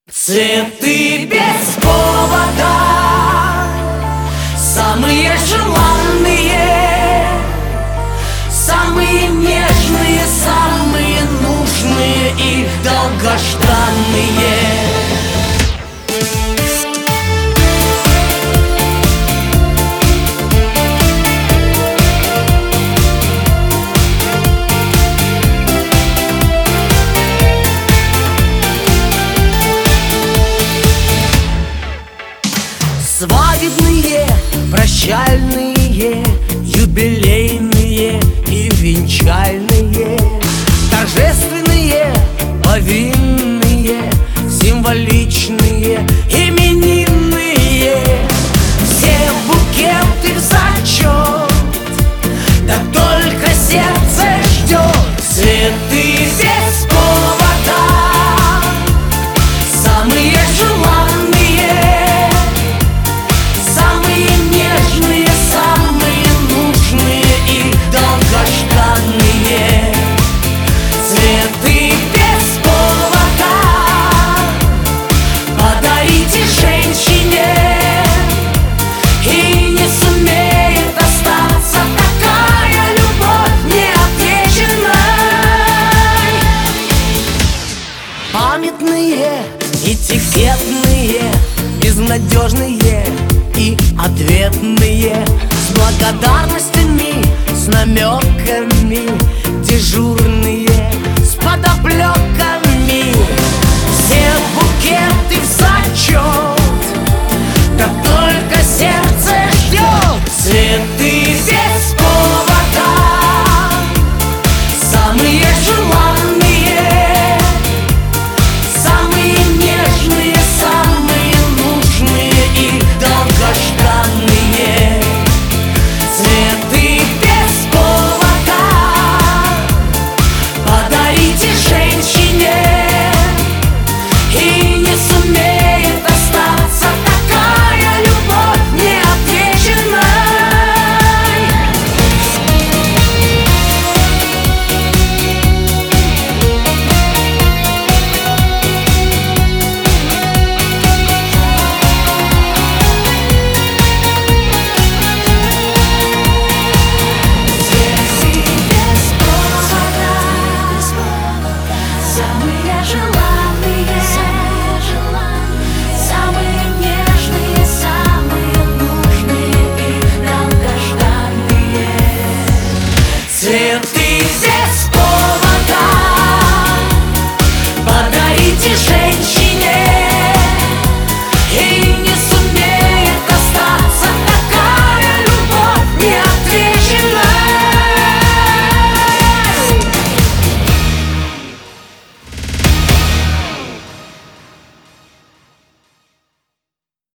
Цветы без повода, самые желанные, самые нежные, самые нужные и долгожданные. Свадебные, прощальные, юбилейные и венчальные, торжественные, повинные, символичные, именинные. Все букеты в зачет, да только сердце ждет. Цветы без повода, самые желанные, цветы без повода. Подарите женщине, и не сумеет остаться такая любовь неотвеченной. Памятные, этикетные, безнадежные и ответные, с благодарностями, с намеками, дежурные, с подоплекой